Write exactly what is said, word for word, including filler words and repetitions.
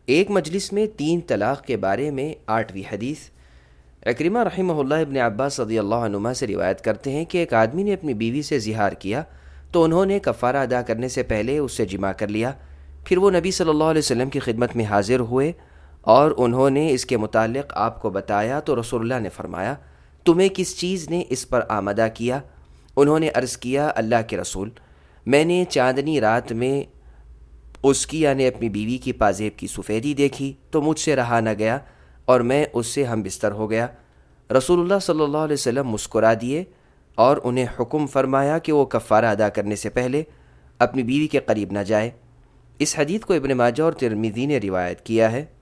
एक मजलिस में तीन तलाक़ के बारे में आठवीं हदीस। इक्रिमा रहमहुल्लाह इब्न अब्बास रज़ियल्लाहु अन्हुमा से रिवायत करते हैं कि एक आदमी ने अपनी बीवी से ज़िहार किया तो उन्होंने कफ़ारा अदा करने से पहले उससे जिमा कर लिया। फिर वो नबी सल्लल्लाहु अलैहि वसल्लम की खिदमत में हाजिर हुए और उन्होंने इसके मुतालिक आपको बताया तो रसूलुल्लाह ने फरमाया, तुम्हें किस चीज़ ने इस पर आमदा किया? उन्होंने अर्ज़ किया, अल्लाह के रसूल, मैंने चांदनी रात में उसकी यानी अपनी बीवी की पाजेब की सफ़ेदी देखी तो मुझसे रहा न गया और मैं उससे हम बिस्तर हो गया। रसूलुल्लाह सल्लल्लाहु अलैहि वसल्लम मुस्कुरा दिए और उन्हें हुक्म फरमाया कि वो कफ़ारा अदा करने से पहले अपनी बीवी के करीब न जाए। इस हदीस को इब्न माजा और तिर्मिज़ी ने रिवायत किया है।